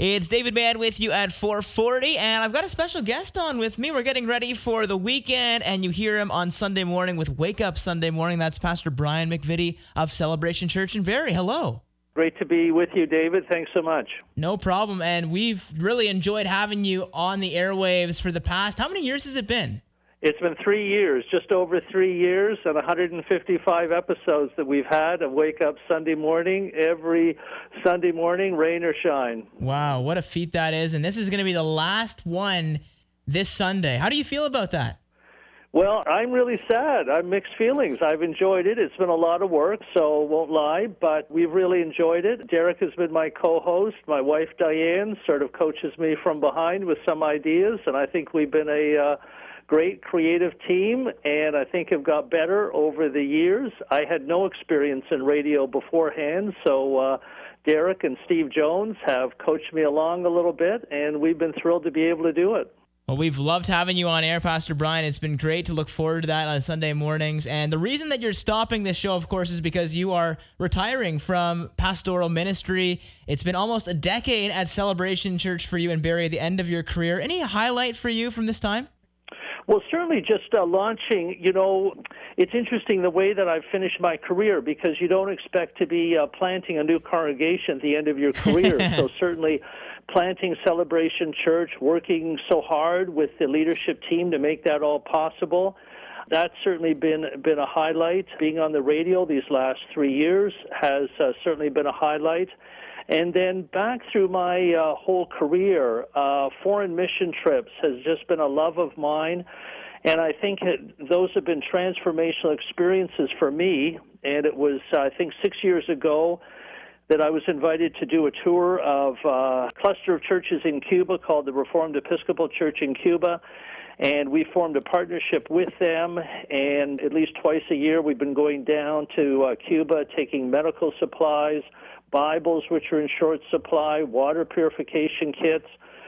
It's David Mann with you at 4:40, and I've got a special guest on with me. We're getting ready for the weekend, and you hear him on Sunday morning with Wake Up Sunday Morning. That's Pastor Brian McVitie of Celebration Church in Barrie. Hello. Great to be with you, David. Thanks so much. No problem, and we've really enjoyed having you on the airwaves for the past, how many years has it been? It's been 3 years, just over 3 years, and 155 episodes that we've had of Wake Up Sunday Morning, every Sunday morning, rain or shine. Wow, what a feat that is, and this is going to be the last one this Sunday. How do you feel about that? Well, I'm really sad. I'm mixed feelings. I've enjoyed it. It's been a lot of work, so won't lie, but we've really enjoyed it. Derek has been my co-host. My wife, Diane, sort of coaches me from behind with some ideas, and I think we've been a great creative team, and I think have got better over the years. I had no experience in radio beforehand, so Derek and Steve Jones have coached me along a little bit, and we've been thrilled to be able to do it. Well, we've loved having you on air, Pastor Brian. It's been great to look forward to that on Sunday mornings. And the reason that you're stopping this show, of course, is because you are retiring from pastoral ministry. It's been almost a decade at Celebration Church for you in Barrie at the end of your career. Any highlight for you from this time? Well, certainly just launching, it's interesting the way that I've finished my career, because you don't expect to be planting a new congregation at the end of your career. So certainly planting Celebration Church, working so hard with the leadership team to make that all possible. That's certainly been a highlight. Being on the radio these last 3 years has certainly been a highlight. And then back through my whole career, foreign mission trips has just been a love of mine. And I think those have been transformational experiences for me. And it was, I think, 6 years ago that I was invited to do a tour of a cluster of churches in Cuba called the Reformed Episcopal Church in Cuba. And we formed a partnership with them, and at least twice a year we've been going down to Cuba, taking medical supplies, Bibles, which are in short supply, water purification kits.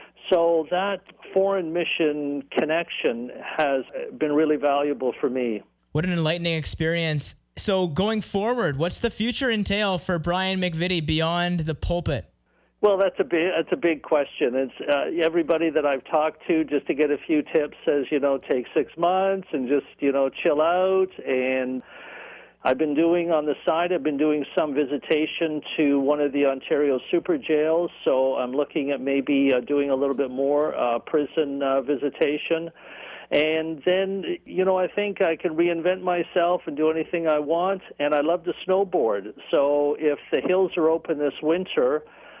So that foreign mission connection has been really valuable for me. What an enlightening experience. So going forward, what's the future entail for Brian McVitie beyond the pulpit? Well, that's a big question. It's everybody that I've talked to, just to get a few tips, says, take 6 months and just, chill out. And I've been doing some visitation to one of the Ontario super jails, so I'm looking at maybe doing a little bit more prison visitation. And then, I think I can reinvent myself and do anything I want, and I love to snowboard. So if the hills are open this winter,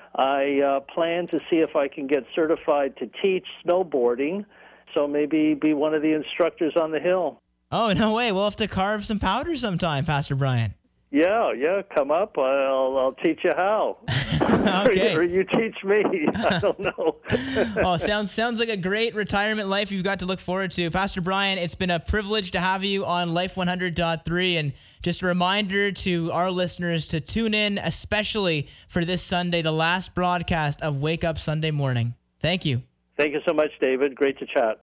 I plan to see if I can get certified to teach snowboarding, so maybe be one of the instructors on the hill. Oh, no way. We'll have to carve some powder sometime, Pastor Brian. Yeah, come up. I'll teach you how. Okay. or you teach me. I don't know. Oh, sounds like a great retirement life you've got to look forward to. Pastor Brian, it's been a privilege to have you on Life 100.3, and just a reminder to our listeners to tune in, especially for this Sunday, the last broadcast of Wake Up Sunday Morning. Thank you. Thank you so much, David. Great to chat.